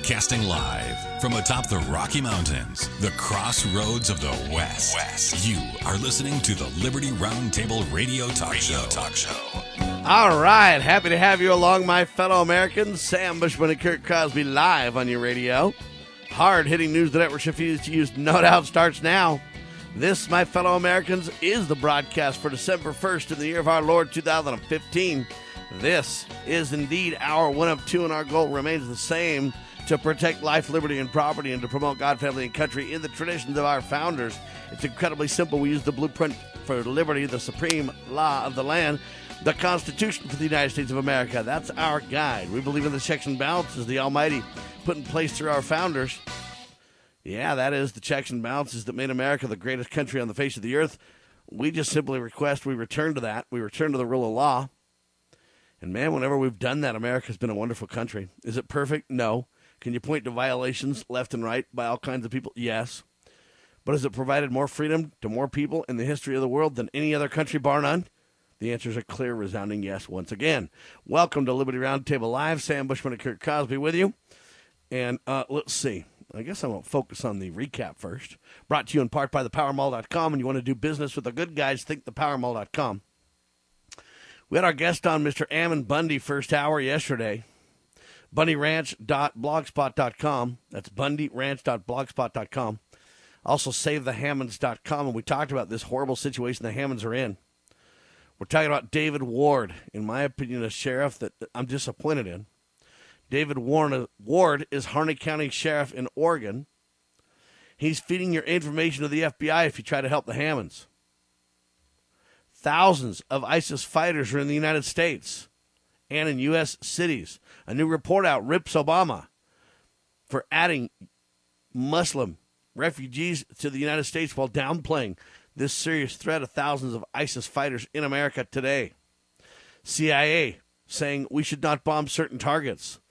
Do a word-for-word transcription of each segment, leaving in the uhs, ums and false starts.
Broadcasting live from atop the Rocky Mountains, the crossroads of the West. West. You are listening to the Liberty Roundtable Radio Talk Radio Show. Talk Show. All right, happy to have you along, my fellow Americans. Sam Bushman and Kurt Crosby live on your radio. Hard-hitting news the network refuses to use, no doubt, starts now. This, my fellow Americans, is the broadcast for December first in the year of our Lord two thousand fifteen. This is indeed our one of two, and our goal remains the same: to protect life, liberty, and property, and to promote God, family, and country in the traditions of our founders. It's incredibly simple. We use the blueprint for liberty, the supreme law of the land, the Constitution for the United States of America. That's our guide. We believe in the checks and balances the Almighty put in place through our founders. Yeah, that is the checks and balances that made America the greatest country on the face of the earth. We just simply request we return to that. We return to the rule of law. And, man, whenever we've done that, America's been a wonderful country. Is it perfect? No. Can you point to violations left and right by all kinds of people? Yes. But has it provided more freedom to more people in the history of the world than any other country, bar none? The answer is a clear, resounding yes once again. Welcome to Liberty Roundtable Live. Sam Bushman and Kurt Crosby with you. And uh, let's see. I guess I won't focus on the recap first. Brought to you in part by the power mall dot com. And you want to do business with the good guys, think the power mall dot com. We had our guest on, Mister Ammon Bundy, first hour yesterday. bundy ranch dot blogspot dot com. That's bundy ranch dot blogspot dot com. Also, save the hammonds dot com. And we talked about this horrible situation the Hammonds are in. We're talking about David Ward, in my opinion, a sheriff that I'm disappointed in. David Warren, Ward is Harney County Sheriff in Oregon. He's feeding your information to the F B I if you try to help the Hammonds. Thousands of ISIS fighters are in the United States and in U S cities. A new report out rips Obama for adding Muslim refugees to the United States while downplaying this serious threat of thousands of ISIS fighters in America today. C I A saying we should not bomb certain targets.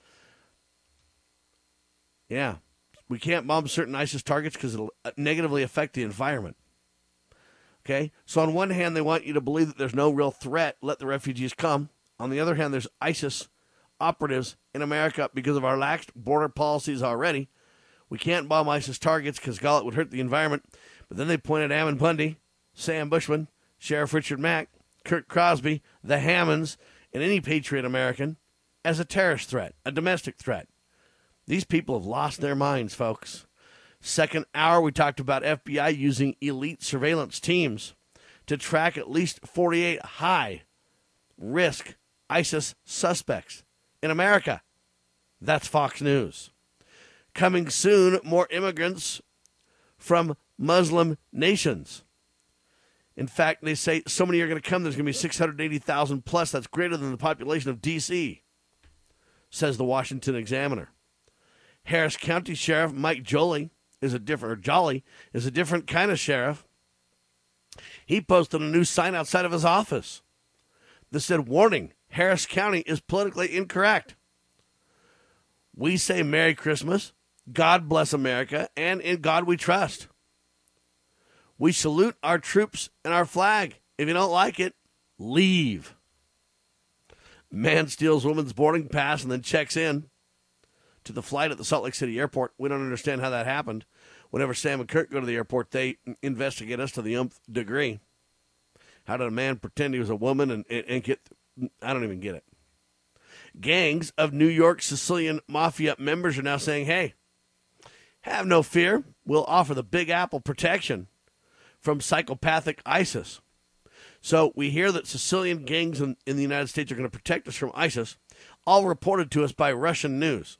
Yeah, we can't bomb certain ISIS targets because it'll negatively affect the environment. Okay, so on one hand, they want you to believe that there's no real threat, let the refugees come. On the other hand, there's ISIS operatives in America because of our lax border policies already. We can't bomb ISIS targets because, God, it would hurt the environment. But then they pointed Ammon Bundy, Sam Bushman, Sheriff Richard Mack, Kurt Crosby, the Hammonds, and any patriot American as a terrorist threat, a domestic threat. These people have lost their minds, folks. Second hour, we talked about F B I using elite surveillance teams to track at least forty-eight high-risk ISIS suspects in America. That's Fox News. Coming soon, more immigrants from Muslim nations. In fact, they say so many are going to come, there's going to be six hundred eighty thousand plus. That's greater than the population of D C, says the Washington Examiner. Harris County Sheriff Mike Jolie is a different, or Jolly is a different kind of sheriff. He posted a new sign outside of his office that said, warning, Harris County is politically incorrect. We say Merry Christmas, God bless America, and in God we trust. We salute our troops and our flag. If you don't like it, leave. Man steals woman's boarding pass and then checks in to the flight at the Salt Lake City airport. We don't understand how that happened. Whenever Sam and Kurt go to the airport, they investigate us to the umpth degree. How did a man pretend he was a woman and, and, and get... I don't even get it. Gangs of New York Sicilian Mafia members are now saying, hey, have no fear. We'll offer the Big Apple protection from psychopathic ISIS. So we hear that Sicilian gangs in, in the United States are going to protect us from ISIS, all reported to us by Russian news.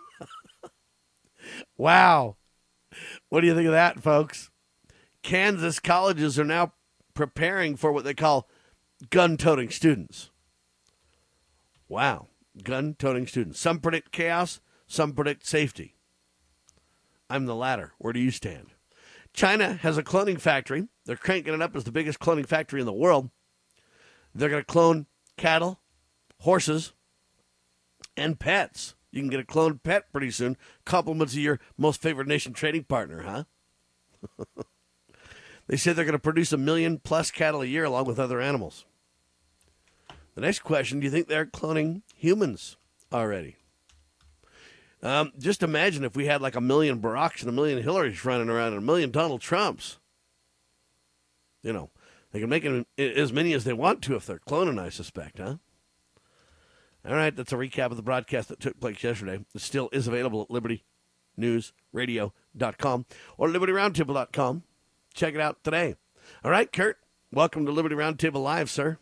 Wow. What do you think of that, folks? Kansas colleges are now preparing for what they call gun-toting students. Wow. Gun-toting students. Some predict chaos, some predict safety. I'm the latter. Where do you stand? China has a cloning factory. They're cranking it up as the biggest cloning factory in the world. They're going to clone cattle, horses, and pets. You can get a cloned pet pretty soon. Compliments of your most favored nation trading partner, huh? They say they're going to produce a million plus cattle a year along with other animals. The next question, do you think they're cloning humans already? Um, just imagine if we had like a million Baracks and a million Hillarys running around and a million Donald Trumps. You know, they can make it as many as they want to if they're cloning, I suspect, huh? All right, that's a recap of the broadcast that took place yesterday. It still is available at liberty news radio dot com or liberty roundtable dot com. Check it out today. All right, Kurt, welcome to Liberty Roundtable Live, sir.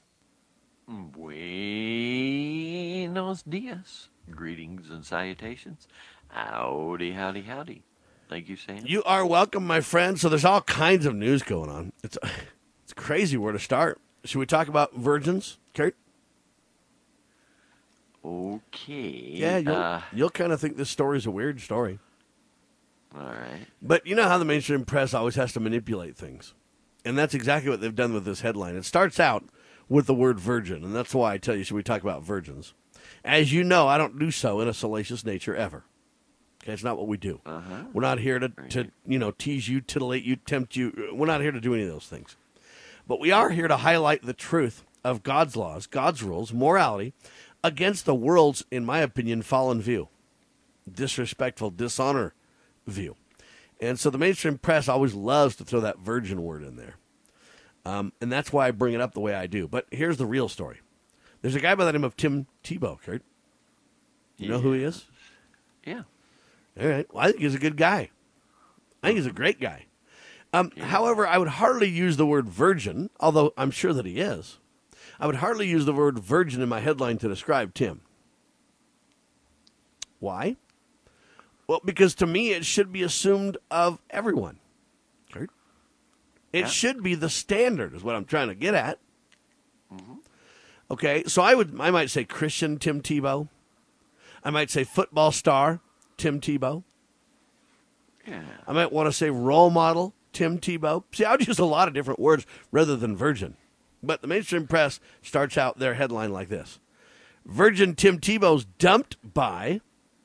Buenos dias. Greetings and salutations. Howdy, howdy, howdy. Thank you, Sam. You are welcome, my friend. So there's all kinds of news going on. It's it's crazy where to start. Should we talk about virgins, Kurt? Okay. Yeah, you'll, uh, you'll kind of think this story's a weird story. all right. But you know how the mainstream press always has to manipulate things. And that's exactly what they've done with this headline. It starts out with the word virgin, and that's why I tell you, should we talk about virgins? As you know, I don't do so in a salacious nature ever. Okay, it's not what we do. Uh-huh. We're not here to, to, you know, tease you, titillate you, tempt you. We're not here to do any of those things. But we are here to highlight the truth of God's laws, God's rules, morality, against the world's, in my opinion, fallen view, disrespectful, dishonor view. And so the mainstream press always loves to throw that virgin word in there. Um, and that's why I bring it up the way I do. But here's the real story. There's a guy by the name of Tim Tebow, Kurt. You know yeah. who he is? Yeah. All right. Well, I think he's a good guy. I think he's a great guy. Um, Yeah. However, I would hardly use the word virgin, although I'm sure that he is. I would hardly use the word virgin in my headline to describe Tim. Why? Well, because to me, it should be assumed of everyone. Kurt? It Yeah. should be the standard, is what I'm trying to get at. Mm-hmm. Okay, so I would, I might say Christian Tim Tebow. I might say football star Tim Tebow. Yeah. I might want to say role model Tim Tebow. See, I would use a lot of different words rather than virgin. But the mainstream press starts out their headline like this. Virgin Tim Tebow's dumped by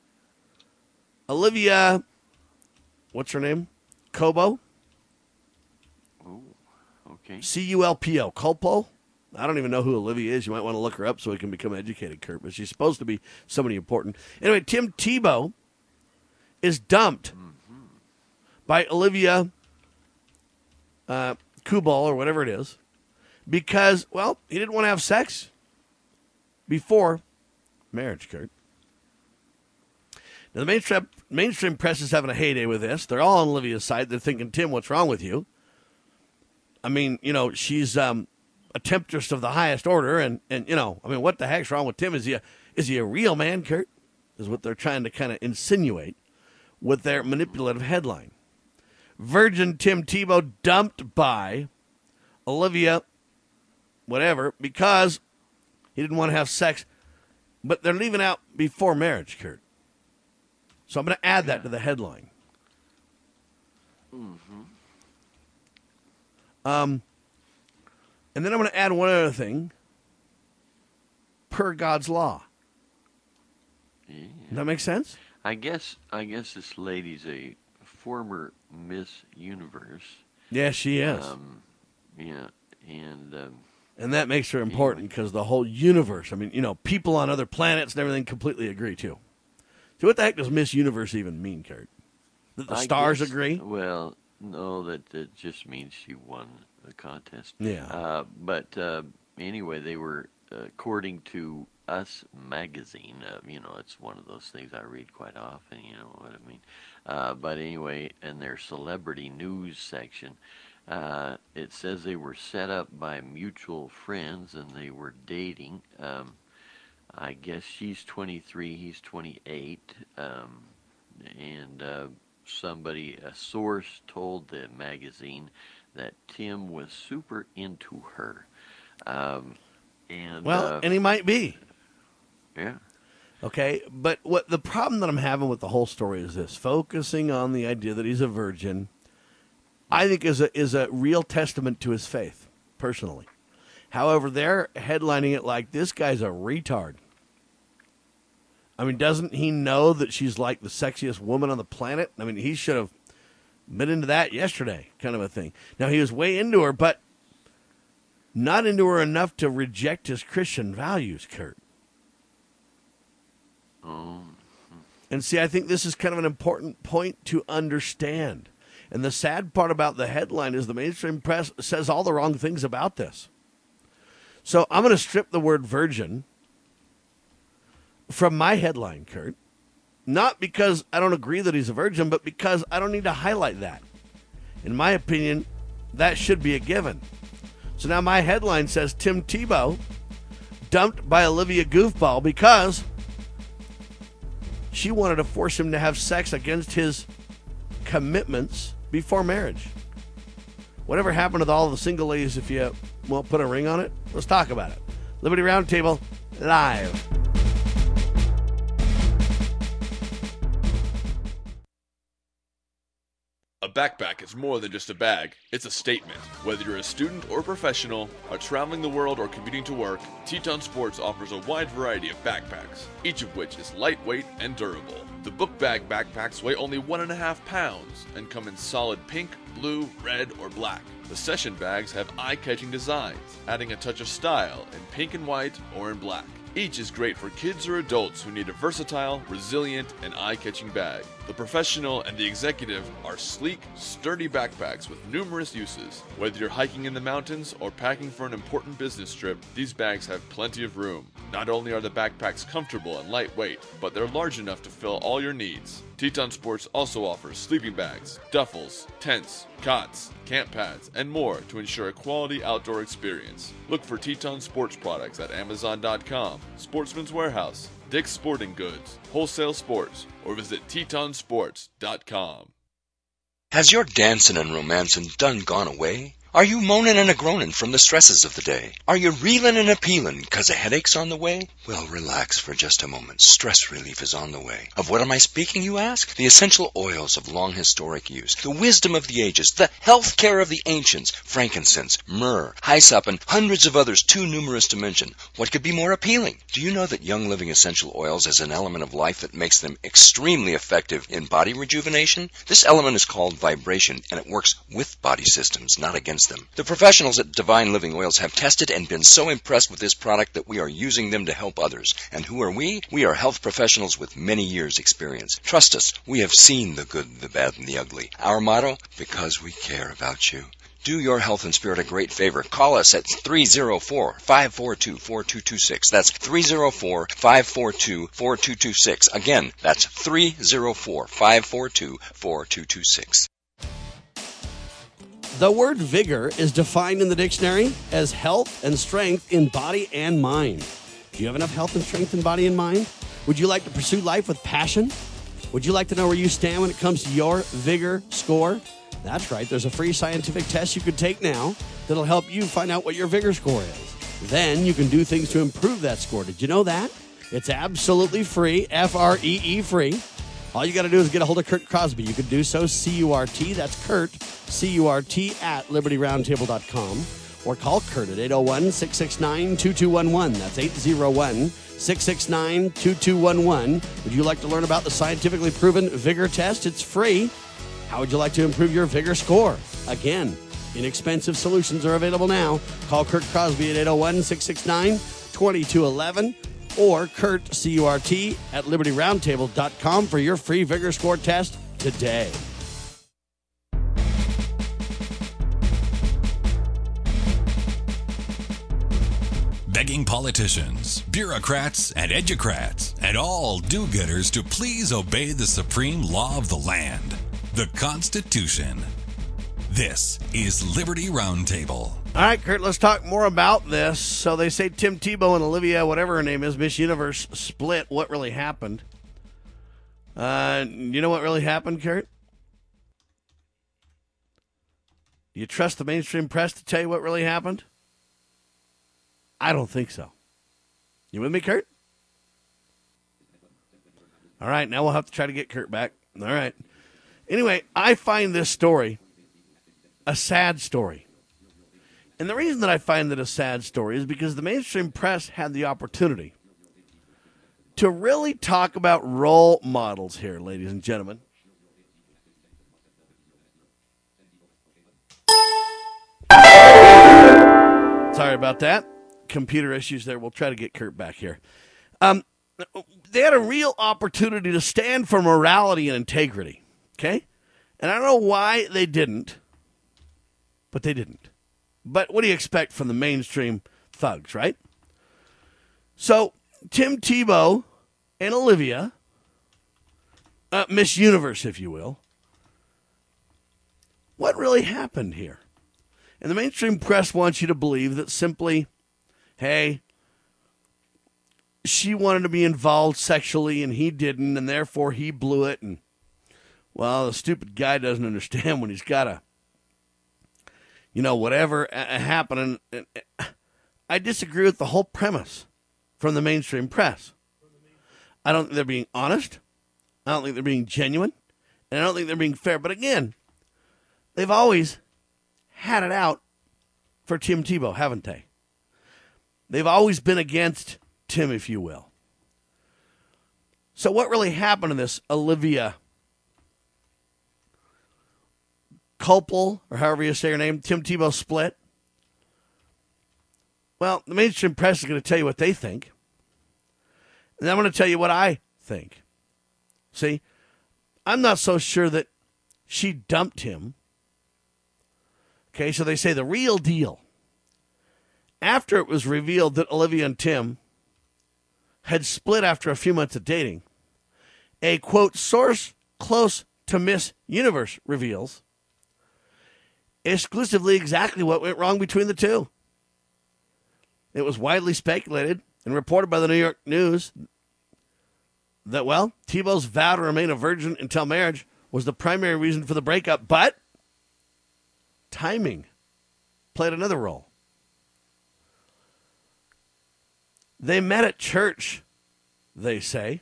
Olivia, what's her name? Cobo? Oh, okay. C U L P O. Culpo? I don't even know who Olivia is. You might want to look her up so we can become educated, Kurt. But she's supposed to be somebody important. Anyway, Tim Tebow is dumped mm-hmm. by Olivia uh, Kubal or whatever it is because, well, he didn't want to have sex before marriage, Kurt. Now, the mainstream, mainstream press is having a heyday with this. They're all on Olivia's side. They're thinking, Tim, what's wrong with you? I mean, you know, she's um, a temptress of the highest order. And, and, you know, I mean, what the heck's wrong with Tim? Is he a, is he a real man, Kurt? Is what they're trying to kind of insinuate with their manipulative headline. Virgin Tim Tebow dumped by Olivia, whatever, because he didn't want to have sex. But they're leaving out before marriage, Kurt. So I'm going to add that to the headline. Mm-hmm. Um, and then I'm going to add one other thing. Per God's law. Yeah. Does that make sense? I guess I guess this lady's a former Miss Universe. Yeah, she is. Um, yeah, and um, and that makes her important because the whole universe, I mean, you know, people on other planets and everything completely agree, too. So what the heck does Miss Universe even mean, Kurt? That the I stars guess, agree? Well, no, that, that just means she won the contest. Yeah. Uh, but uh, anyway, they were, uh, according to Us Magazine, uh, you know, it's one of those things I read quite often, you know what I mean. Uh, but anyway, in their celebrity news section, uh, it says they were set up by mutual friends and they were dating. Um, I guess she's twenty-three, he's twenty-eight, um, and uh, somebody, a source told the magazine that Tim was super into her. Um, and Well, uh, and he might be. Yeah. Okay, but what the problem that I'm having with the whole story is this: focusing on the idea that he's a virgin, I think is a is a real testament to his faith, personally. However, they're headlining it like this guy's a retard. I mean, doesn't he know that she's like the sexiest woman on the planet? I mean, he should have been into that yesterday, kind of a thing. Now, he was way into her, but not into her enough to reject his Christian values, Kurt. Oh. And see, I think this is kind of an important point to understand. And the sad part about the headline is the mainstream press says all the wrong things about this. So I'm going to strip the word virgin from my headline, Kurt. Not because I don't agree that he's a virgin, but because I don't need to highlight that. In my opinion, that should be a given. So now my headline says Tim Tebow dumped by Olivia Goofball because she wanted to force him to have sex against his commitments before marriage. Whatever happened to all the single ladies if you won't put a ring on it? Let's talk about it. Liberty Roundtable, live. A backpack is more than just a bag, it's a statement. Whether you're a student or professional, are traveling the world or commuting to work, Teton Sports offers a wide variety of backpacks, each of which is lightweight and durable. The book bag backpacks weigh only one and a half pounds and come in solid pink, blue, red, or black. The session bags have eye-catching designs, adding a touch of style in pink and white or in black. Each is great for kids or adults who need a versatile, resilient, and eye-catching bag. The professional and the executive are sleek, sturdy backpacks with numerous uses. Whether you're hiking in the mountains or packing for an important business trip, these bags have plenty of room. Not only are the backpacks comfortable and lightweight, but they're large enough to fill all your needs. Teton Sports also offers sleeping bags, duffels, tents, cots, camp pads, and more to ensure a quality outdoor experience. Look for Teton Sports products at Amazon dot com, Sportsman's Warehouse, Dick's Sporting Goods, Wholesale Sports, or visit Teton Sports dot com. Has your dancing and romancing done gone away? Are you moaning and a-groaning from the stresses of the day? Are you reeling and a-peeling because a headache's on the way? Well, relax for just a moment. Stress relief is on the way. Of what am I speaking, you ask? The essential oils of long historic use, the wisdom of the ages, the health care of the ancients, frankincense, myrrh, hyssop, and hundreds of others too numerous to mention. What could be more appealing? Do you know that Young Living Essential Oils is an element of life that makes them extremely effective in body rejuvenation? This element is called vibration, and it works with body systems, not against them. The professionals at Divine Living Oils have tested and been so impressed with this product that we are using them to help others. And who are we? We are health professionals with many years' experience. Trust us, we have seen the good, the bad, and the ugly. Our motto? Because we care about you. Do your health and spirit a great favor. Call us at three oh four, five four two, four two two six. That's three oh four, five four two, four two two six. Again, that's three oh four, five four two, four two two six. The word vigor is defined in the dictionary as health and strength in body and mind. Do you have enough health and strength in body and mind? Would you like to pursue life with passion? Would you like to know where you stand when it comes to your vigor score? That's right. There's a free scientific test you can take now that'll help you find out what your vigor score is. Then you can do things to improve that score. Did you know that? It's absolutely free, F R E E free. All you got to do is get a hold of Kurt Crosby. You can do so, C U R T, that's Kurt, C U R T, at liberty roundtable dot com. Or call Kurt at eight oh one, six six nine, two two one one. That's eight oh one, six six nine, two two one one. Would you like to learn about the scientifically proven vigor test? It's free. How would you like to improve your vigor score? Again, inexpensive solutions are available now. Call Kurt Crosby at eight oh one, six six nine, two two one one. Or Kurt, C U R T, at liberty roundtable dot com for your free vigor score test today. Begging politicians, bureaucrats, and educrats, and all do-gooders to please obey the supreme law of the land, the Constitution. This is Liberty Roundtable. All right, Kurt, let's talk more about this. So they say Tim Tebow and Olivia, whatever her name is, Miss Universe, split. What really happened? Uh, you know what really happened, Kurt? Do you trust the mainstream press to tell you what really happened? I don't think so. You with me, Kurt? All right, now we'll have to try to get Kurt back. All right. Anyway, I find this story a sad story. And the reason that I find it a sad story is because the mainstream press had the opportunity to really talk about role models here, ladies and gentlemen. Sorry about that. Computer issues there. We'll try to get Kurt back here. Um, they had a real opportunity to stand for morality and integrity, okay? And I don't know why they didn't, but they didn't. But what do you expect from the mainstream thugs, right? So Tim Tebow and Olivia, uh, Miss Universe, if you will, what really happened here? And the mainstream press wants you to believe that simply, hey, she wanted to be involved sexually and he didn't, and therefore he blew it. And, well, the stupid guy doesn't understand when he's got a, you know, whatever uh, happening. I disagree with the whole premise from the mainstream press. I don't think they're being honest. I don't think they're being genuine. And I don't think they're being fair. But again, they've always had it out for Tim Tebow, haven't they? They've always been against Tim, if you will. So what really happened to this Olivia Culpel, or however you say her name, Tim Tebow split? Well, the mainstream press is going to tell you what they think. And I'm going to tell you what I think. See, I'm not so sure that she dumped him. Okay, so they say the real deal. After it was revealed that Olivia and Tim had split after a few months of dating, a, quote, source close to Miss Universe reveals exclusively exactly what went wrong between the two. It was widely speculated and reported by the New York News that, well, Tebow's vow to remain a virgin until marriage was the primary reason for the breakup, but timing played another role. They met at church, they say.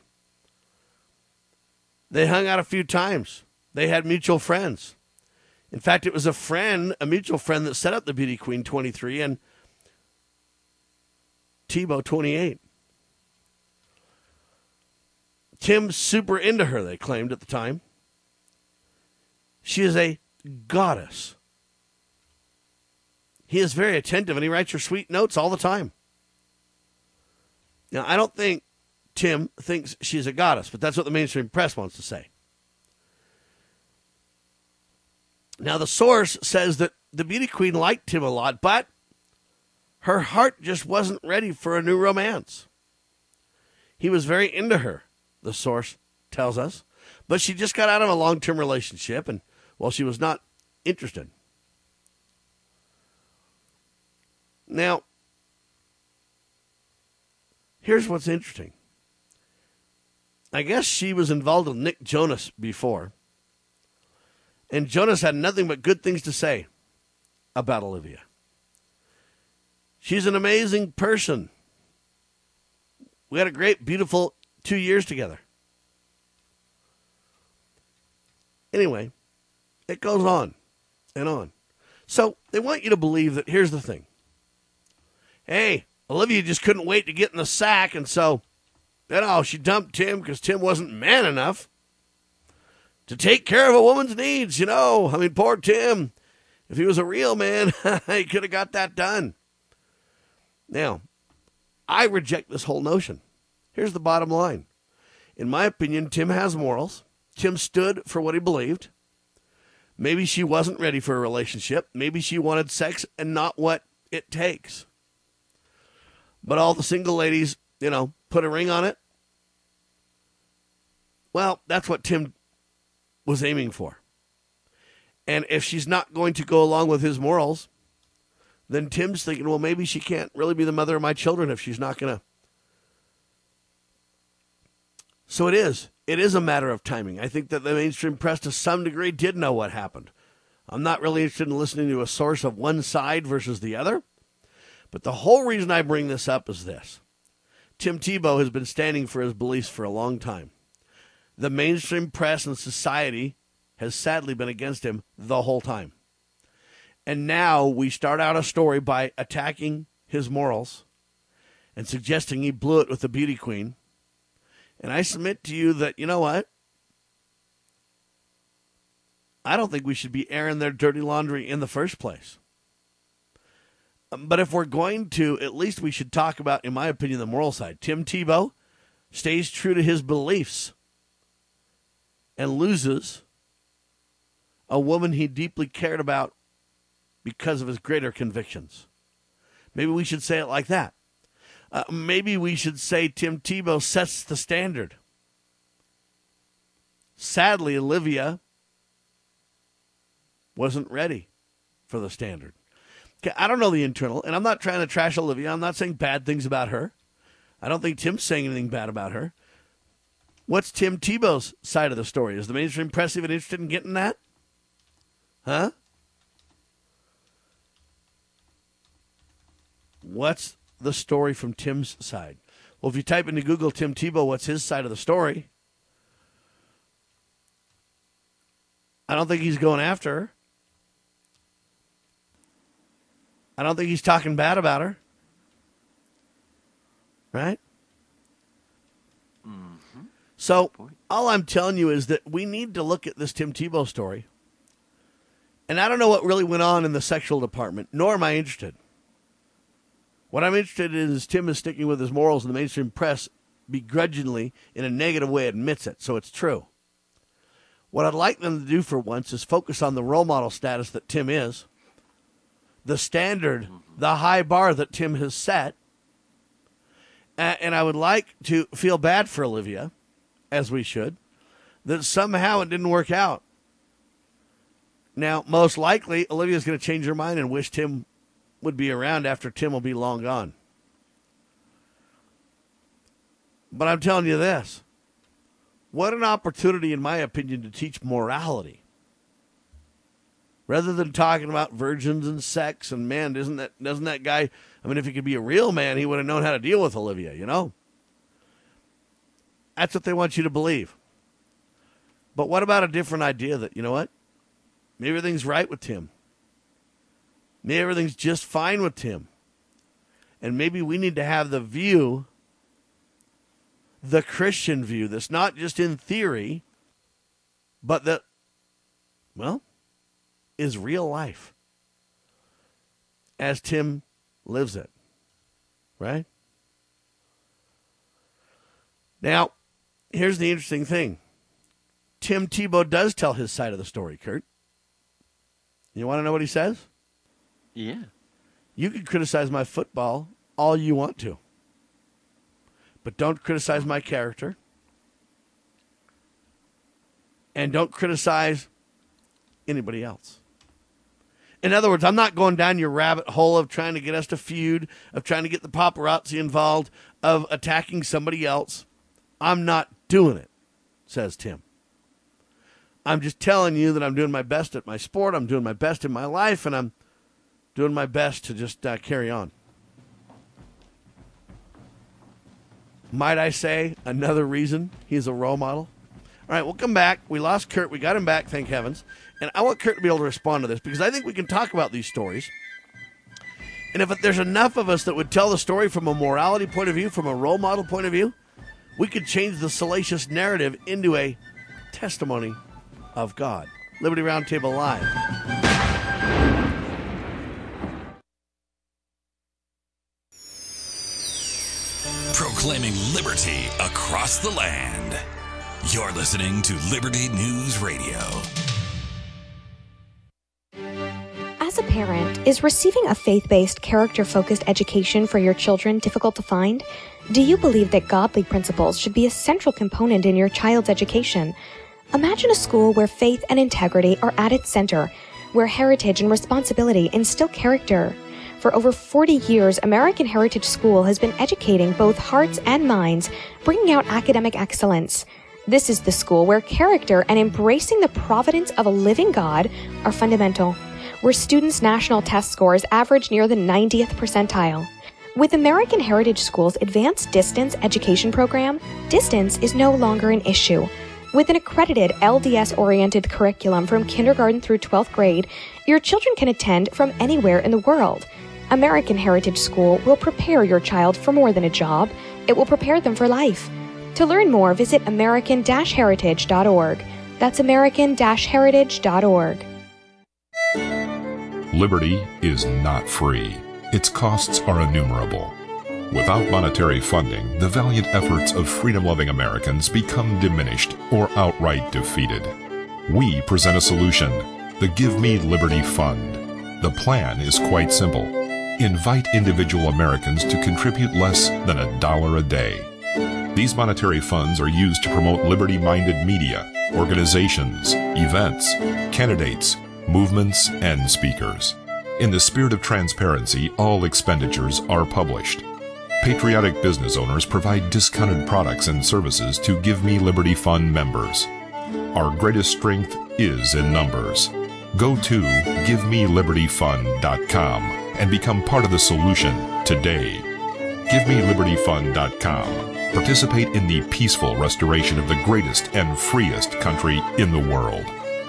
They hung out a few times. They had mutual friends. In fact, it was a friend, a mutual friend, that set up the Beauty Queen twenty-three and Tebow twenty-eight. Tim's super into her, they claimed at the time. She is a goddess. He is very attentive, and he writes her sweet notes all the time. Now, I don't think Tim thinks she's a goddess, but that's what the mainstream press wants to say. Now, the source says that the Beauty Queen liked Tim a lot, but her heart just wasn't ready for a new romance. He was very into her, the source tells us, but she just got out of a long-term relationship, and, well, she was not interested. Now, here's what's interesting. I guess she was involved with Nick Jonas before, and Jonas had nothing but good things to say about Olivia. She's an amazing person. We had a great, beautiful two years together. Anyway, it goes on and on. So they want you to believe that, here's the thing. Hey, Olivia just couldn't wait to get in the sack, and so, you know, she dumped Tim because Tim wasn't man enough to take care of a woman's needs, you know. I mean, poor Tim. If he was a real man, he could have got that done. Now, I reject this whole notion. Here's the bottom line. In my opinion, Tim has morals. Tim stood for what he believed. Maybe she wasn't ready for a relationship. Maybe she wanted sex and not what it takes. But all the single ladies, you know, put a ring on it. Well, that's what Tim was aiming for. And if she's not going to go along with his morals, then Tim's thinking, well, maybe she can't really be the mother of my children if she's not going to. So it is. It is a matter of timing. I think that the mainstream press to some degree did know what happened. I'm not really interested in listening to a source of one side versus the other. But the whole reason I bring this up is this. Tim Tebow has been standing for his beliefs for a long time. The mainstream press and society has sadly been against him the whole time. And now we start out a story by attacking his morals and suggesting he blew it with the Beauty Queen. And I submit to you that, you know what? I don't think we should be airing their dirty laundry in the first place. But if we're going to, at least we should talk about, in my opinion, the moral side. Tim Tebow stays true to his beliefs, and loses a woman he deeply cared about because of his greater convictions. Maybe we should say it like that. Uh, maybe we should say Tim Tebow sets the standard. Sadly, Olivia wasn't ready for the standard. Okay, I don't know the internal, and I'm not trying to trash Olivia. I'm not saying bad things about her. I don't think Tim's saying anything bad about her. What's Tim Tebow's side of the story? Is the mainstream press even interested in getting that? Huh? What's the story from Tim's side? Well, if you type into Google Tim Tebow, what's his side of the story? I don't think he's going after her. I don't think he's talking bad about her. Right? Mm-hmm. So, all I'm telling you is that we need to look at this Tim Tebow story. And I don't know what really went on in the sexual department, nor am I interested. What I'm interested in is Tim is sticking with his morals, and the mainstream press begrudgingly, in a negative way, admits it, so it's true. What I'd like them to do for once is focus on the role model status that Tim is, the standard, the high bar that Tim has set, and I would like to feel bad for Olivia, as we should, that somehow it didn't work out. Now, most likely, Olivia's going to change her mind and wish Tim would be around after Tim will be long gone. But I'm telling you this. What an opportunity, in my opinion, to teach morality. Rather than talking about virgins and sex and, man, isn't that, doesn't that guy, I mean, if he could be a real man, he would have known how to deal with Olivia, you know? That's what they want you to believe. But what about a different idea that, you know what? Maybe everything's right with Tim. Maybe everything's just fine with Tim. And maybe we need to have the view, the Christian view, that's not just in theory, but that, well, is real life as Tim lives it. Right? Now, here's the interesting thing. Tim Tebow does tell his side of the story, Kurt. You want to know what he says? Yeah. You can criticize my football all you want to, but don't criticize my character. And don't criticize anybody else. In other words, I'm not going down your rabbit hole of trying to get us to feud, of trying to get the paparazzi involved, of attacking somebody else. I'm not doing it, says Tim. I'm just telling you that I'm doing my best at my sport, I'm doing my best in my life, and I'm doing my best to just uh, carry on. Might I say another reason he's a role model? All right, we'll come back. We lost Kurt. We got him back, thank heavens. And I want Kurt to be able to respond to this because I think we can talk about these stories. And if there's enough of us that would tell the story from a morality point of view, from a role model point of view, we could change the salacious narrative into a testimony of God. Liberty Roundtable Live. Proclaiming liberty across the land. You're listening to Liberty News Radio. As a parent, is receiving a faith-based, character-focused education for your children difficult to find? Do you believe that godly principles should be a central component in your child's education? Imagine a school where faith and integrity are at its center, where heritage and responsibility instill character. For over forty years, American Heritage School has been educating both hearts and minds, bringing out academic excellence. This is the school where character and embracing the providence of a living God are fundamental, where students' national test scores average near the ninetieth percentile. With American Heritage School's Advanced Distance Education Program, distance is no longer an issue. With an accredited L D S-oriented curriculum from kindergarten through twelfth grade, your children can attend from anywhere in the world. American Heritage School will prepare your child for more than a job. It will prepare them for life. To learn more, visit american dash heritage dot org. That's american dash heritage dot org. Liberty is not free. Its costs are innumerable. Without monetary funding, the valiant efforts of freedom-loving Americans become diminished or outright defeated. We present a solution, the Give Me Liberty Fund. The plan is quite simple. Invite individual Americans to contribute less than a dollar a day. These monetary funds are used to promote liberty-minded media, organizations, events, candidates, movements, and speakers. In the spirit of transparency, all expenditures are published. Patriotic business owners provide discounted products and services to Give Me Liberty Fund members. Our greatest strength is in numbers. Go to give me liberty fund dot com and become part of the solution today. give me liberty fund dot com. Participate in the peaceful restoration of the greatest and freest country in the world.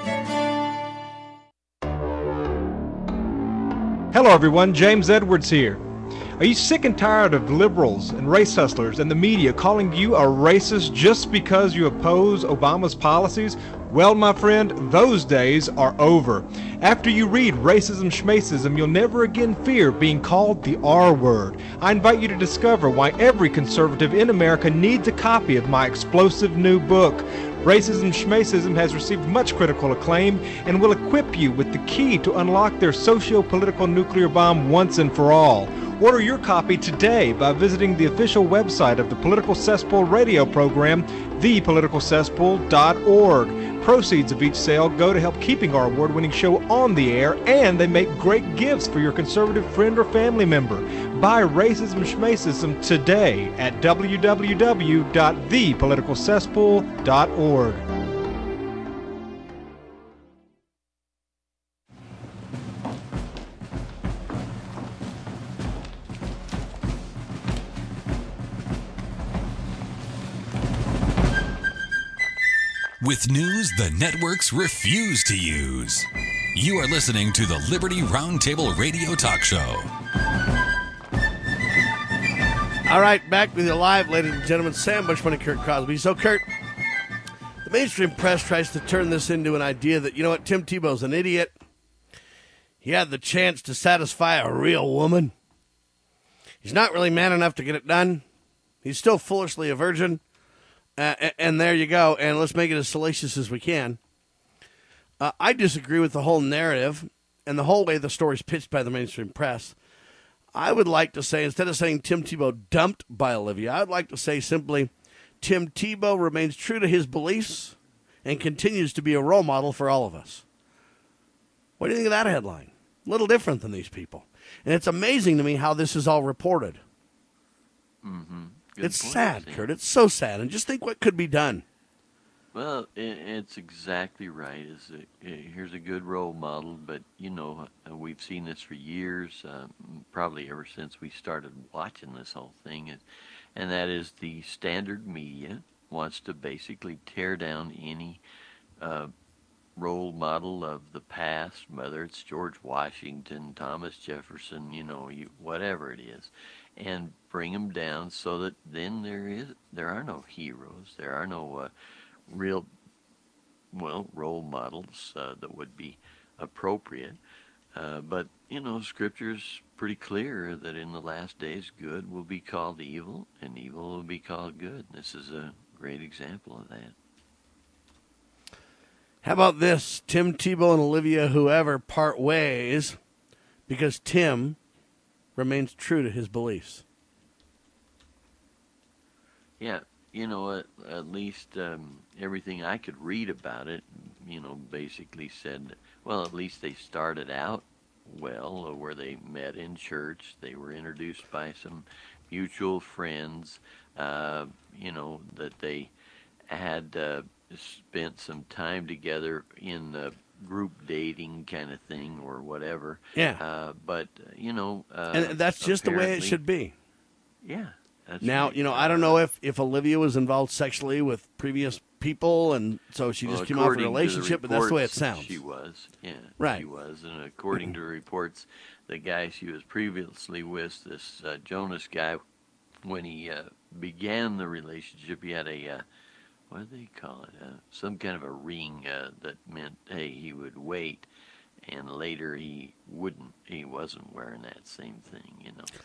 Hello everyone, James Edwards here. Are you sick and tired of liberals and race hustlers and the media calling you a racist just because you oppose Obama's policies? Well, my friend, those days are over. After you read Racism Schmacism, you'll never again fear being called the R word. I invite you to discover why every conservative in America needs a copy of my explosive new book. Racism Schmacism has received much critical acclaim and will equip you with the key to unlock their socio-political nuclear bomb once and for all. Order your copy today by visiting the official website of the Political Cesspool radio program, the political cesspool dot org. Proceeds of each sale go to help keeping our award-winning show on the air, and they make great gifts for your conservative friend or family member. Buy Racism Schmacism today at w w w dot the political cesspool dot org. With news the networks refuse to use. You are listening to the Liberty Roundtable Radio Talk Show. All right, back with you live, ladies and gentlemen. Sam Bushman and Kurt Crosby. So, Kurt, the mainstream press tries to turn this into an idea that, you know what, Tim Tebow's an idiot. He had the chance to satisfy a real woman. He's not really man enough to get it done. He's still foolishly a virgin. Uh, and there you go, and let's make it as salacious as we can. Uh, I disagree with the whole narrative and the whole way the story's pitched by the mainstream press. I would like to say, instead of saying Tim Tebow dumped by Olivia, I would like to say simply, Tim Tebow remains true to his beliefs and continues to be a role model for all of us. What do you think of that headline? A little different than these people. And it's amazing to me how this is all reported. Mm-hmm. Good It's point, sad, Sam. Kurt. It's so sad. And just think what could be done. Well, it, it's exactly right. It's a, here's a good role model, but, you know, uh, we've seen this for years, uh, probably ever since we started watching this whole thing, and, and that is the standard media wants to basically tear down any uh, role model of the past, whether it's George Washington, Thomas Jefferson, you know, you, whatever it is, and bring them down so that then there is there are no heroes, there are no uh, real, well, role models uh, that would be appropriate. Uh, but, you know, Scripture's pretty clear that in the last days good will be called evil and evil will be called good. This is a great example of that. How about this? Tim Tebow and Olivia, whoever, part ways because Tim remains true to his beliefs. Yeah, you know, at, at least um, everything I could read about it, you know, basically said, well, at least they started out well, uh, where they met in church. They were introduced by some mutual friends, uh, you know, that they had uh, spent some time together in the group dating kind of thing or whatever. Yeah. Uh, but, uh, you know. Uh, and that's just the way it should be. Yeah. That's now, right. you know, I don't know if, if Olivia was involved sexually with previous people, and so she just well, came off a according to the relationship, but that's the way it reports, sounds. She was, yeah. Right. She was, and according to reports, the guy she was previously with, this uh, Jonas guy, when he uh, began the relationship, he had a, uh, what do they call it, uh, some kind of a ring uh, that meant, hey, he would wait, and later he wouldn't, he wasn't wearing that same thing, you know.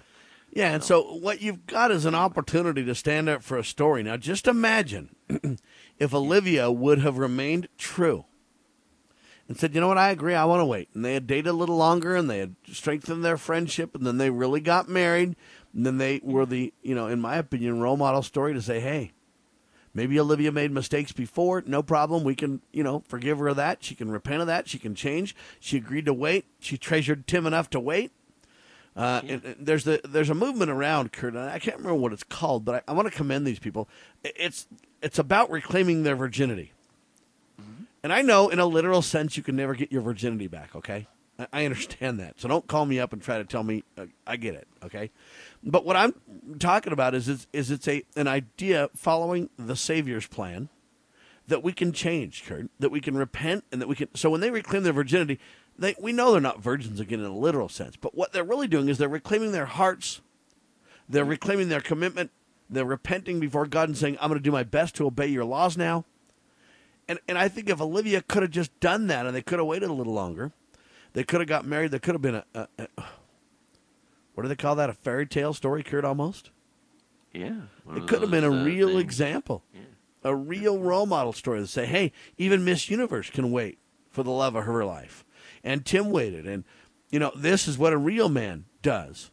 Yeah, and so what you've got is an opportunity to stand up for a story. Now, just imagine if Olivia would have remained true and said, you know what, I agree, I want to wait. And they had dated a little longer, and they had strengthened their friendship, and then they really got married. And then they were the, you know, in my opinion, role model story to say, hey, maybe Olivia made mistakes before. No problem. We can, you know, forgive her of that. She can repent of that. She can change. She agreed to wait. She treasured Tim enough to wait. Uh, yeah. and, and there's the there's a movement around, Kurt, and I can't remember what it's called, but I, I want to commend these people. It's it's about reclaiming their virginity. Mm-hmm. And I know in a literal sense you can never get your virginity back, okay? I, I understand that. So don't call me up and try to tell me uh, I get it, okay? But what I'm talking about is, is, is it's a an idea following the Savior's plan that we can change, Kurt, that we can repent, and that we can. So when they reclaim their virginity, they, we know they're not virgins again in a literal sense. But what they're really doing is they're reclaiming their hearts, they're reclaiming their commitment, they're repenting before God and saying, I'm going to do my best to obey your laws now. And and I think if Olivia could have just done that, and they could have waited a little longer, they could have got married. There could have been a, a, a what do they call that? A fairy tale story, Kurt, almost? Yeah. It could have been a uh, real things. example, Yeah. a real role model story to say, hey, even Miss Universe can wait for the love of her life. And Tim waited. And, you know, this is what a real man does.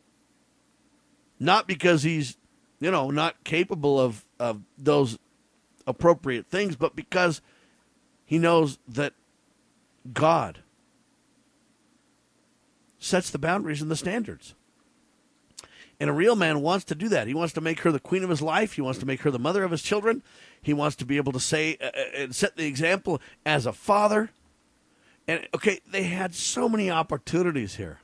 Not because he's, you know, not capable of, of those appropriate things, but because he knows that God sets the boundaries and the standards. And a real man wants to do that. He wants to make her the queen of his life. He wants to make her the mother of his children. He wants to be able to say uh, and set the example as a father. And, okay, they had so many opportunities here.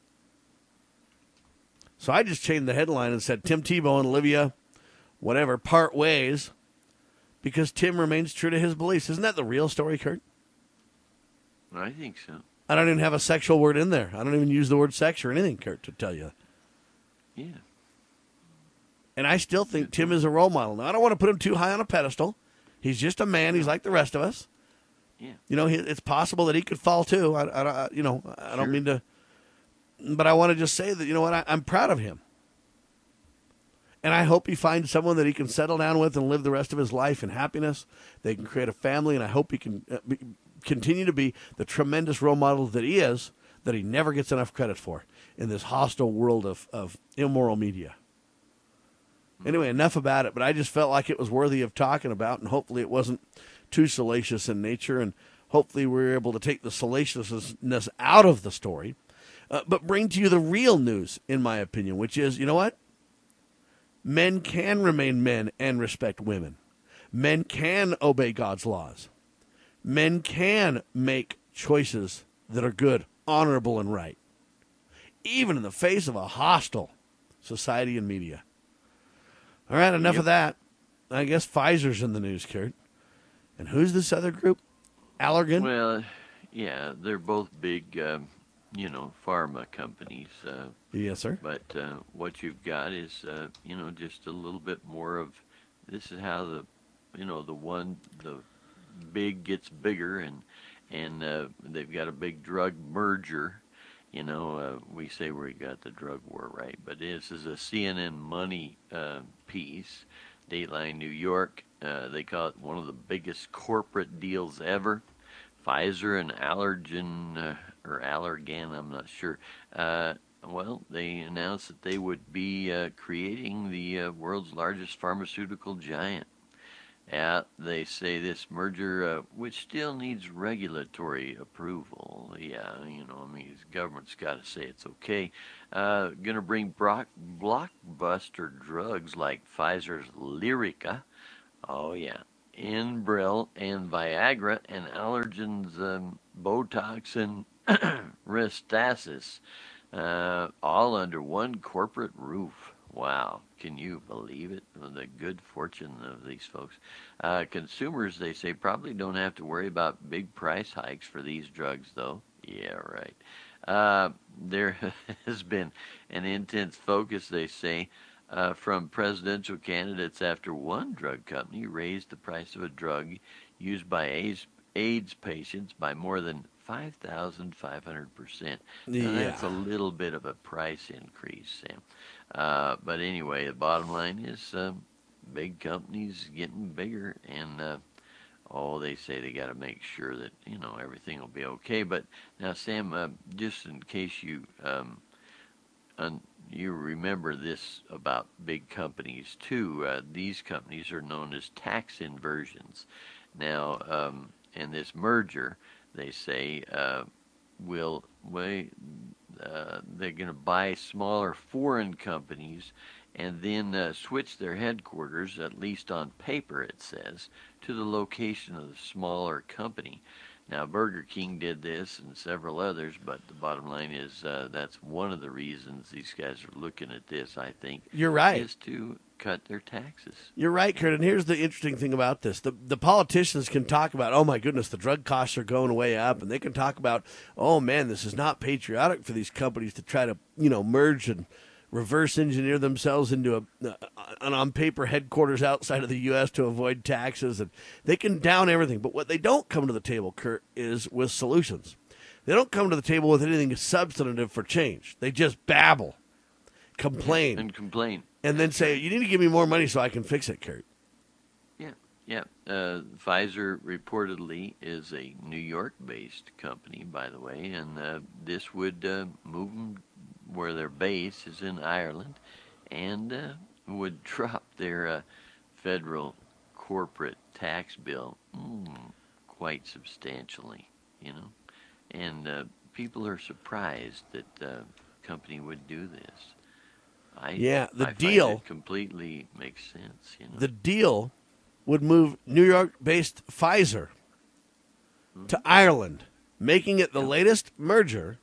So I just changed the headline and said, Tim Tebow and Olivia, whatever, part ways, because Tim remains true to his beliefs. Isn't that the real story, Kurt? I think so. I don't even have a sexual word in there. I don't even use the word sex or anything, Kurt, to tell you. Yeah. And I still think Tim is a role model. Now, I don't want to put him too high on a pedestal. He's just a man. He's like the rest of us. Yeah. You know, he, it's possible that he could fall too. I, I, I you know, I don't Sure. mean to, but I want to just say that, you know what, I, I'm proud of him. And I hope he finds someone that he can settle down with and live the rest of his life in happiness. They can create a family, and I hope he can uh, be, continue to be the tremendous role model that he is, that he never gets enough credit for in this hostile world of, of immoral media. Anyway, enough about it, but I just felt like it was worthy of talking about, and hopefully it wasn't too salacious in nature, and hopefully we were able to take the salaciousness out of the story, uh, but bring to you the real news, in my opinion, which is, you know what? Men can remain men and respect women. Men can obey God's laws. Men can make choices that are good, honorable, and right, even in the face of a hostile society and media. All right, enough Yep. of that. I guess Pfizer's in the news, Kurt. And who's this other group? Allergan? Well, yeah, they're both big, um, you know, pharma companies. Uh, Yes, sir. But uh, what you've got is, uh, you know, just a little bit more of, this is how the, you know, the one, the big gets bigger, and and uh, they've got a big drug merger. You know, uh, we say we got the drug war, right? But this is a C N N Money uh, piece, Dateline New York. Uh, they call it one of the biggest corporate deals ever. Pfizer and Allergan, uh, or Allergan, I'm not sure. Uh, well, they announced that they would be uh, creating the uh, world's largest pharmaceutical giant. Uh, they say this merger, uh, which still needs regulatory approval. Yeah, you know, I mean, the government's got to say it's okay. Uh, going to bring brock- blockbuster drugs like Pfizer's Lyrica. Oh, yeah. Enbrel and Viagra, and Allergan's um, Botox and Restasis, uh, all under one corporate roof. Wow. Can you believe it? The good fortune of these folks. Uh, consumers, they say, probably don't have to worry about big price hikes for these drugs, though. Yeah, right. Uh, there has been an intense focus, they say, uh, from presidential candidates after one drug company raised the price of a drug used by AIDS, AIDS patients by more than five thousand five hundred percent. Yeah. That's a little bit of a price increase, Sam. Uh, but anyway, the bottom line is um, big companies getting bigger, and uh, oh, they say they got to make sure that, you know, everything will be okay. But now, Sam, uh, just in case you um, un- you remember this about big companies too, uh, these companies are known as tax inversions. Now, um, in this merger, they say uh, will we, uh, they're going to buy smaller foreign companies and then uh, switch their headquarters, at least on paper it says, to the location of the smaller company. Now, Burger King did this and several others, but the bottom line is uh, that's one of the reasons these guys are looking at this, I think. You're right. Is to cut their taxes. You're right, Kurt. And here's the interesting thing about this. The the politicians can talk about, oh, my goodness, the drug costs are going way up. And they can talk about, oh, man, this is not patriotic for these companies to try to, you know, merge and reverse engineer themselves into a, an on-paper headquarters outside of the U S to avoid taxes. And they can down everything. But what they don't come to the table, Kurt, is with solutions. They don't come to the table with anything substantive for change. They just babble, complain. And complain. And then say, you need to give me more money so I can fix it, Kurt. Yeah, yeah. Uh, Pfizer reportedly is a New York-based company, by the way, and uh, this would uh, move them where their base is in Ireland, and uh, would drop their uh, federal corporate tax bill mm, quite substantially, you know. And uh, people are surprised that the uh, company would do this. I, yeah, the I deal find it completely makes sense, you know. The deal would move New York-based Pfizer mm-hmm. to Ireland, making it the yep. latest merger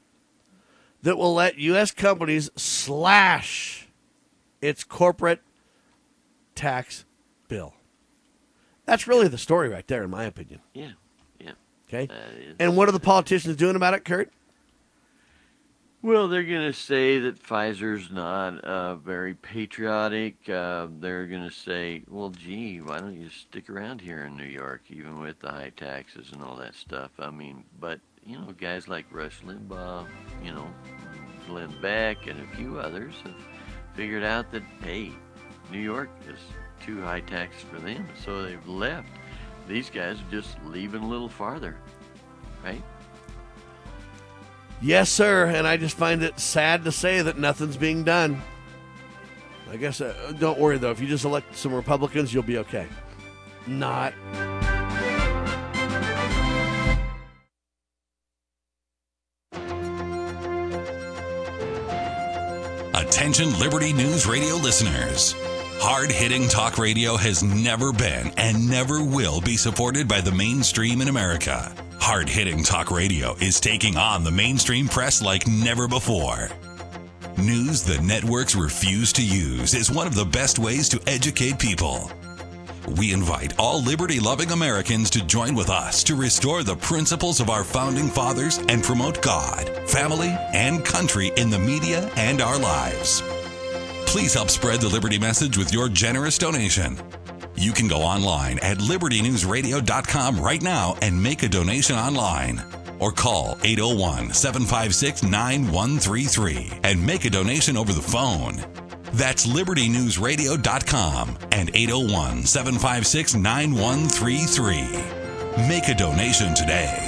that will let U S companies slash its corporate tax bill. That's really the story right there, in my opinion. Yeah, yeah. Okay? And what are the politicians doing about it, Kurt? Well, they're going to say that Pfizer's not uh, very patriotic. Uh, they're going to say, well, gee, why don't you stick around here in New York, even with the high taxes and all that stuff? I mean, but, you know, guys like Rush Limbaugh, you know, Glenn Beck, and a few others have figured out that, hey, New York is too high tax for them, so they've left. These guys are just leaving a little farther, right? Yes, sir, and I just find it sad to say that nothing's being done. I guess, uh, don't worry, though. If you just elect some Republicans, you'll be okay. Not. Attention Liberty News Radio listeners. Hard-hitting talk radio has never been and never will be supported by the mainstream in America. Hard-hitting talk radio is taking on the mainstream press like never before. News the networks refuse to use is one of the best ways to educate people. We invite all liberty-loving Americans to join with us to restore the principles of our founding fathers and promote God, family, and country in the media and our lives. Please help spread the Liberty message with your generous donation. You can go online at liberty news radio dot com right now and make a donation online. Or call eight oh one, seven five six, nine one three three and make a donation over the phone. That's liberty news radio dot com and eight oh one, seven five six, nine one three three. Make a donation today.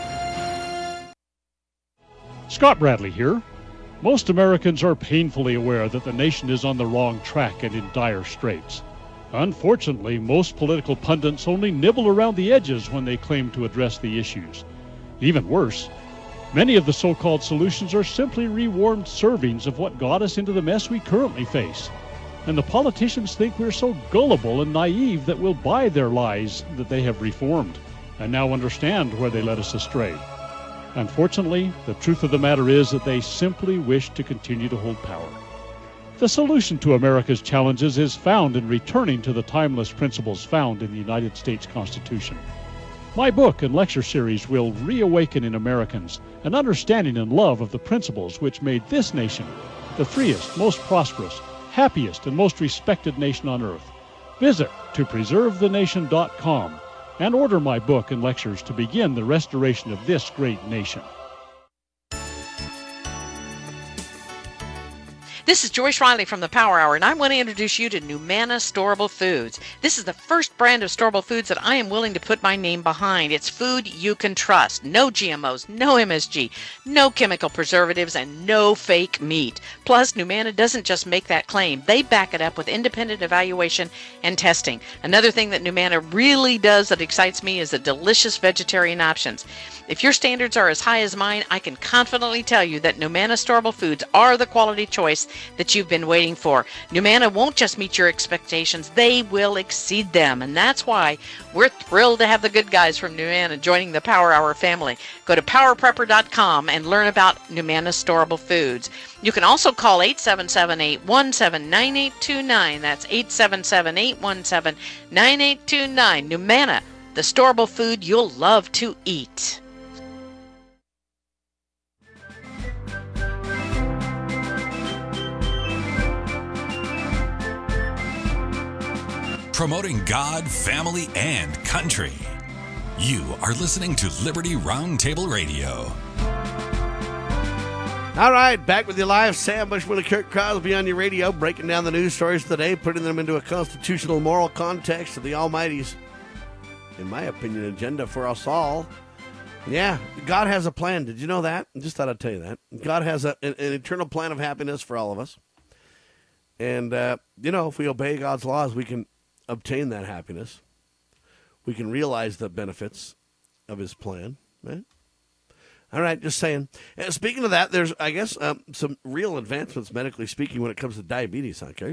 Scott Bradley here. Most Americans are painfully aware that the nation is on the wrong track and in dire straits. Unfortunately, most political pundits only nibble around the edges when they claim to address the issues. Even worse, many of the so-called solutions are simply rewarmed servings of what got us into the mess we currently face. And the politicians think we're so gullible and naive that we'll buy their lies that they have reformed, and now understand where they led us astray. Unfortunately, the truth of the matter is that they simply wish to continue to hold power. The solution to America's challenges is found in returning to the timeless principles found in the United States Constitution. My book and lecture series will reawaken in Americans an understanding and love of the principles which made this nation the freest, most prosperous, happiest, and most respected nation on earth. Visit to preserve the nation dot com and order my book and lectures to begin the restoration of this great nation. This is Joyce Riley from the Power Hour, and I want to introduce you to Numana Storable Foods. This is the first brand of storable foods that I am willing to put my name behind. It's food you can trust. No G M Os, no M S G, no chemical preservatives, and no fake meat. Plus, Numana doesn't just make that claim. They back it up with independent evaluation and testing. Another thing that Numana really does that excites me is the delicious vegetarian options. If your standards are as high as mine, I can confidently tell you that Numana Storable Foods are the quality choice that you've been waiting for. Numana won't just meet your expectations, they will exceed them. And that's why we're thrilled to have the good guys from Numana joining the Power Hour family. Go to power prepper dot com and learn about Numana Storable Foods. You can also call eight seven seven, eight one seven, nine eight two nine. That's eight seven seven, eight one seven, nine eight two nine. Numana, the storable food you'll love to eat. Promoting God, family, and country. You are listening to Liberty Roundtable Radio. All right, back with you live. Sam Bushman and Kurt Crosby on your radio, breaking down the news stories of the day, putting them into a constitutional moral context of the Almighty's, in my opinion, agenda for us all. Yeah, God has a plan. Did you know that? I just thought I'd tell you that. God has a, an, an eternal plan of happiness for all of us. And, uh, you know, if we obey God's laws, we can obtain that happiness. We can realize the benefits of his plan, right? All right, just saying. And speaking of that, there's, I guess, um, some real advancements, medically speaking, when it comes to diabetes, huh, Kurt?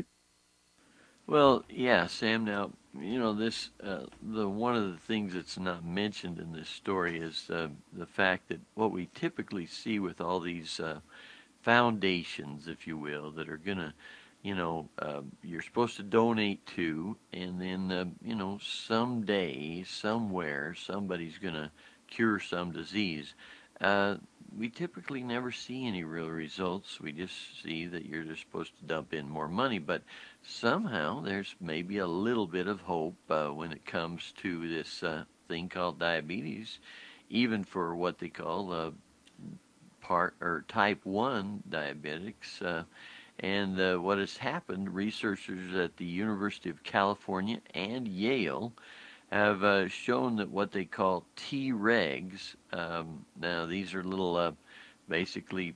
Well, yeah, Sam. Now, you know, this uh, the one of the things that's not mentioned in this story is uh, the fact that what we typically see with all these uh, foundations, if you will, that are going to, you know, uh, you're supposed to donate to, and then, uh, you know, someday, somewhere, somebody's going to cure some disease. Uh, we typically never see any real results. We just see that you're just supposed to dump in more money. But somehow there's maybe a little bit of hope uh, when it comes to this uh, thing called diabetes, even for what they call uh, part or type one diabetics. Uh, and uh, what has happened, researchers at the University of California and Yale have uh, shown that what they call T-regs, um, now these are little, uh, basically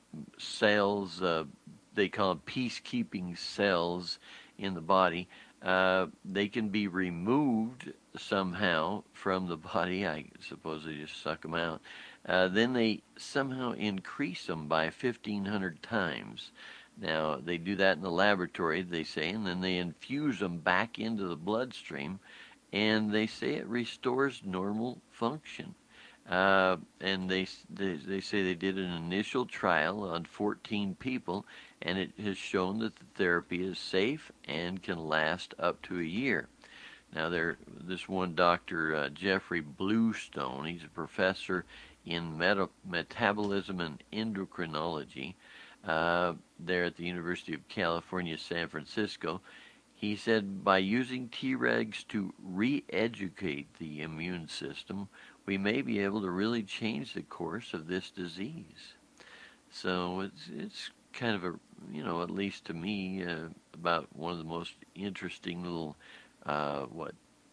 cells, uh, they call them peacekeeping cells in the body, uh, they can be removed somehow from the body. I suppose they just suck them out. Uh, then they somehow increase them by fifteen hundred times. Now, they do that in the laboratory, they say, and then they infuse them back into the bloodstream, and they say it restores normal function. Uh, and they, they they say they did an initial trial on fourteen people, and it has shown that the therapy is safe and can last up to a year. Now, there, this one doctor, uh, Jeffrey Bluestone, he's a professor in meta- metabolism and endocrinology uh, there at the University of California, San Francisco. He said, by using T-regs to re-educate the immune system, we may be able to really change the course of this disease. So it's it's kind of a, you know, at least to me, uh, about one of the most interesting little, uh, what,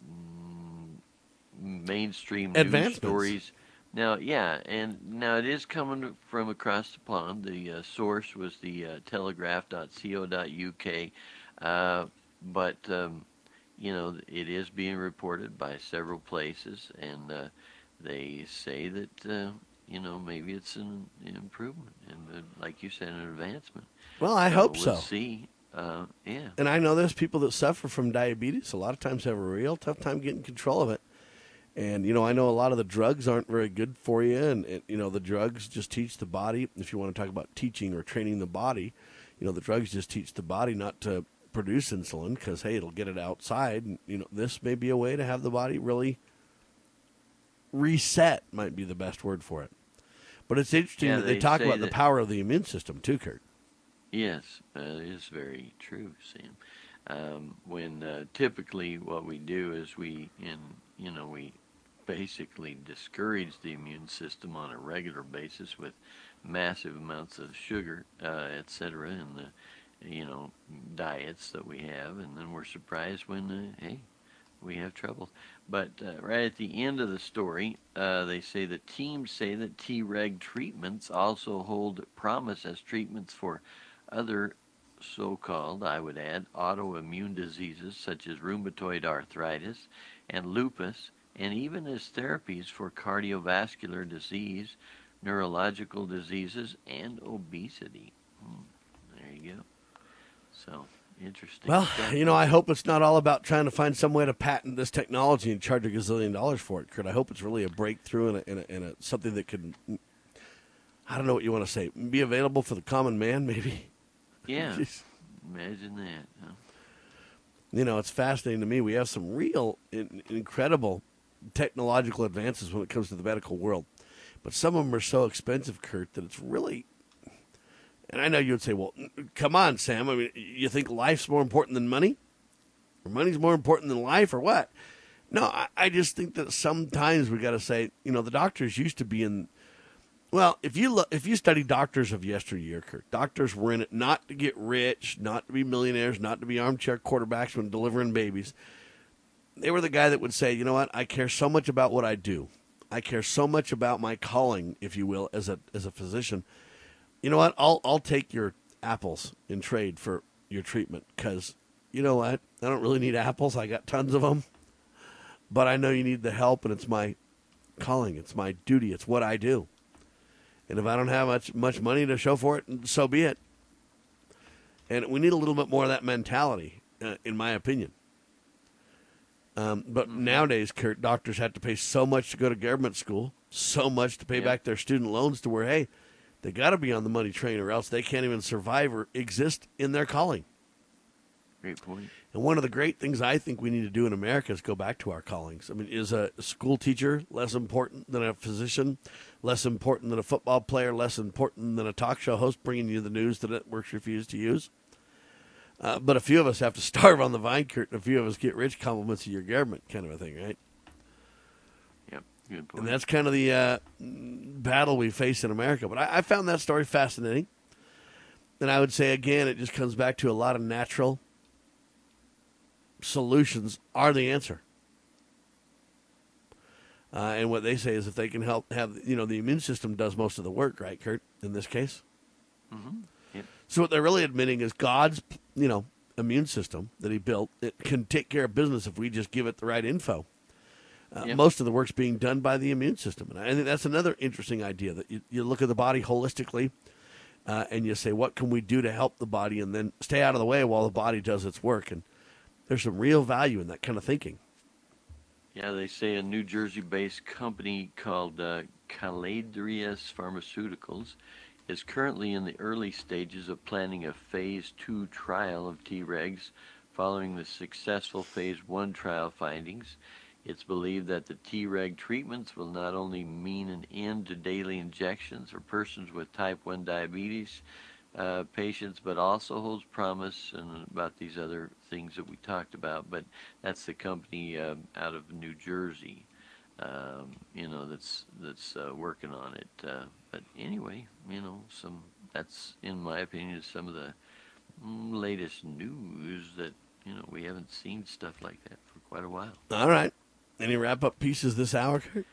mm, mainstream news stories. Now, yeah, and now it is coming from across the pond. The uh, source was the uh, telegraph dot co dot U K. Uh, But, um, you know, it is being reported by several places, and uh, they say that, uh, you know, maybe it's an improvement, and uh, like you said, an advancement. Well, I so hope we'll so. see. Uh, yeah. And I know there's people that suffer from diabetes. A lot of times have a real tough time getting control of it. And, you know, I know a lot of the drugs aren't very good for you, and, and, you know, the drugs just teach the body, if you want to talk about teaching or training the body, you know, the drugs just teach the body not to produce insulin because, hey, it'll get it outside. And, you know, this may be a way to have the body really reset, might be the best word for it. But it's interesting Yeah, that they, they talk say about the that- power of the immune system too, Kurt. Yes, uh, it is very true, Sam. Um, when uh, typically what we do is we, in you know, we basically discourage the immune system on a regular basis with massive amounts of sugar, uh, et cetera, in the, you know, diets that we have, and then we're surprised when, uh, hey, we have trouble. But uh, right at the end of the story, uh, they say that teams say that T-reg treatments also hold promise as treatments for other so-called, I would add, autoimmune diseases such as rheumatoid arthritis and lupus, and even as therapies for cardiovascular disease, neurological diseases, and obesity. Hmm. There you go. So, interesting. Well, stuff. you know, I hope it's not all about trying to find some way to patent this technology and charge a gazillion dollars for it, Kurt. I hope it's really a breakthrough and, a, and, a, and a, something that could, I don't know what you want to say, be available for the common man, maybe. Yeah, imagine that. Huh? You know, it's fascinating to me. We have some real in, incredible technological advances when it comes to the medical world. But some of them are so expensive, Kurt, that it's really... And I know you would say, well, come on, Sam. I mean, you think life's more important than money? Or money's more important than life, or what? No, I, I just think that sometimes we got to say, you know, the doctors used to be in... Well, if you look, if you study doctors of yesteryear, Kurt, doctors were in it not to get rich, not to be millionaires, not to be armchair quarterbacks when delivering babies. They were the guy that would say, you know what, I care so much about what I do. I care so much about my calling, if you will, as a as a physician. You know what, I'll I'll take your apples in trade for your treatment because, you know what, I don't really need apples. I got tons of them. But I know you need the help, and it's my calling. It's my duty. It's what I do. And if I don't have much much money to show for it, so be it. And we need a little bit more of that mentality, uh, in my opinion. Um, but mm-hmm. nowadays, Kurt, doctors have to pay so much to go to government school, so much to pay yep. back their student loans to where, hey, they got to be on the money train or else they can't even survive or exist in their calling. Great point. And one of the great things I think we need to do in America is go back to our callings. I mean, is a school teacher less important than a physician, less important than a football player, less important than a talk show host bringing you the news that networks refuse to use? Uh, but a few of us have to starve on the vine, Kurt, and a few of us get rich compliments of your government kind of a thing, right? Yep, good point. And that's kind of the uh, battle we face in America. But I, I found that story fascinating. And I would say, again, it just comes back to a lot of natural solutions are the answer. Uh, and what they say is if they can help have, you know, the immune system does most of the work, right, Kurt, in this case? Mm-hmm. Yep. So what they're really admitting is God's, you know, immune system that he built, it can take care of business if we just give it the right info. Uh, yep. Most of the work's being done by the immune system. And I think that's another interesting idea, that you, you look at the body holistically uh, and you say, what can we do to help the body, and then stay out of the way while the body does its work. And there's some real value in that kind of thinking. Yeah, they say a New Jersey-based company called uh, Caladrius Pharmaceuticals is currently in the early stages of planning a phase two trial of T-regs following the successful phase one trial findings. It's believed that the T-reg treatments will not only mean an end to daily injections for persons with type one diabetes uh, patients, but also holds promise and about these other things that we talked about. But that's the company uh, out of New Jersey, um, you know, that's that's uh, working on it. Uh, but anyway, you know, some that's, in my opinion, some of the latest news that, you know, we haven't seen stuff like that for quite a while. All right. Any wrap-up pieces this hour, Kurt?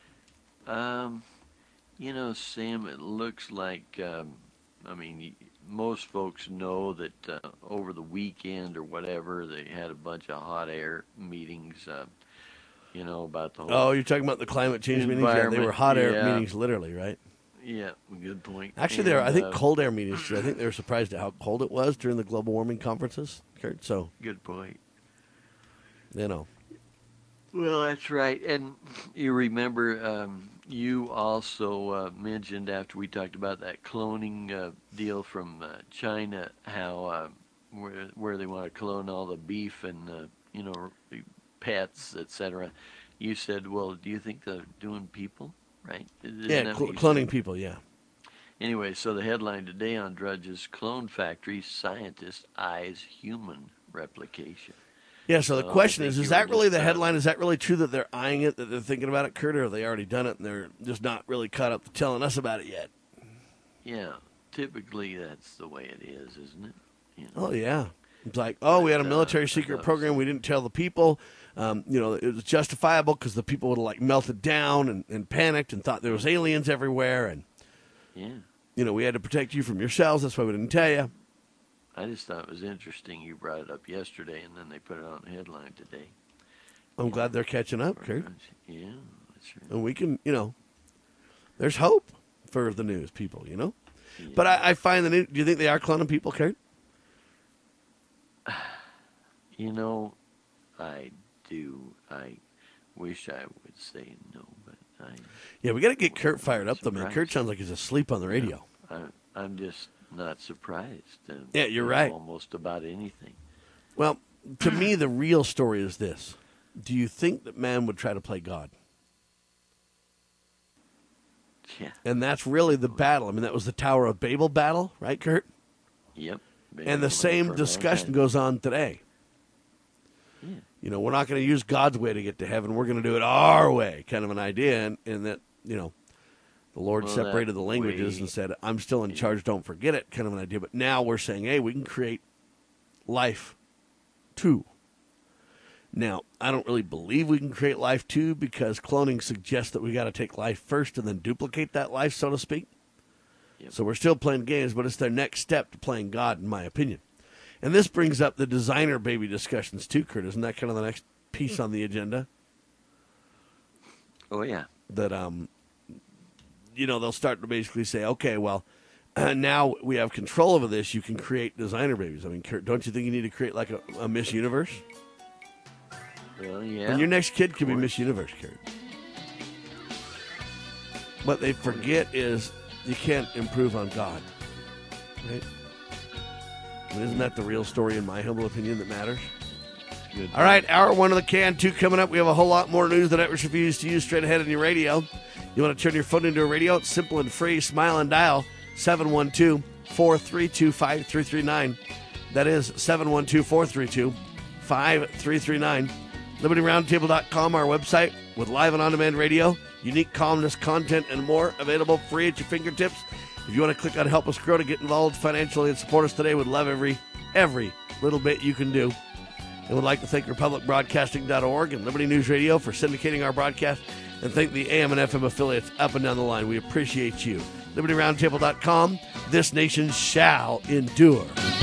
Um, you know, Sam, it looks like, um, I mean, most folks know that uh, over the weekend or whatever, they had a bunch of hot air meetings, uh, you know, about the whole... Oh, you're talking about the climate change meetings? Yeah, they were hot air yeah. meetings, literally, right? Yeah, good point. Actually, they were, I think, uh, cold air meetings, too. I think they were surprised at how cold it was during the global warming conferences, Kurt, so... Good point. You know. Well, that's right. And you remember, um, you also uh, mentioned after we talked about that cloning uh, deal from uh, China, how uh, where where they want to clone all the beef and uh, you know, pets, et cetera. You said, well, do you think they're doing people? Right? Isn't yeah, cl- cloning said? people. Yeah. Anyway, so the headline today on Drudge's Clone Factory: Scientist Eyes Human Replication. Yeah, so the So question I is, think is you were that really just, the uh, headline? Is that really true that they're eyeing it, that they're thinking about it, Kurt, or have they already done it and they're just not really caught up to telling us about it yet? Yeah, typically that's the way it is, isn't it? You know? Oh, yeah. It's like, oh, we had a But, uh, military I secret thought program. so. We didn't tell the people. Um, you know, it was justifiable because the people would have, like, melted down and, and panicked and thought there was aliens everywhere. And, Yeah. you know, we had to protect you from yourselves. That's why we didn't tell you. I just thought it was interesting you brought it up yesterday, and then they put it on the headline today. I'm glad they're catching up, Kurt. Yeah, that's right. And we can, you know, there's hope for the news people, you know? But I, I find that, do you think they are cloning people, Kurt? You know, I do. I wish I would say no, but I. Yeah, we got to get Kurt fired up, though, man. Surprised. Kurt sounds like he's asleep on the radio. I, I'm just not surprised. uh, Yeah, you're you know, right. Almost about anything. Well, to me, the real story is this. Do you think that man would try to play God? Yeah. And that's really the battle. I mean, that was the Tower of Babel battle, right, Kurt? Yep. Been And the going for a same long discussion time. goes on today. Yeah. You know, we're not going to use God's way to get to heaven. We're going to do it our way, kind of an idea. And, and that, you know, the Lord Well, separated that the languages way- and said, I'm still in charge, don't forget it, kind of an idea. But now we're saying, hey, we can create life too. Now, I don't really believe we can create life too because cloning suggests that we got to take life first and then duplicate that life, so to speak. Yep. So we're still playing games, but it's their next step to playing God, in my opinion. And this brings up the designer baby discussions too, Kurt. Isn't that kind of the next piece on the agenda? Oh, yeah. That, um, you know, they'll start to basically say, okay, well, uh, now we have control over this. You can create designer babies. I mean, Kurt, don't you think you need to create like a, a Miss Universe? Well, yeah. And your next kid could be Miss Universe, Kurt. What they forget is you can't improve on God. Right? I mean, isn't that the real story, in my humble opinion, that matters? Good. All right, hour one of the can, two coming up. We have a whole lot more news the networks refuse to use straight ahead on your radio. You want to turn your phone into a radio? It's simple and free. Smile and dial seven one two, four three two, five three three nine. That is seven one two, four three two, five three three nine. Liberty Roundtable dot com, our website, with live and on-demand radio, unique columnist content, and more, available free at your fingertips. If you want to click on Help Us Grow to get involved financially and support us today, we'd love every, every little bit you can do. And would like to thank Republic Broadcasting dot org and Liberty News Radio for syndicating our broadcast, and thank the A M and F M affiliates up and down the line. We appreciate you. Liberty Roundtable dot com, this nation shall endure.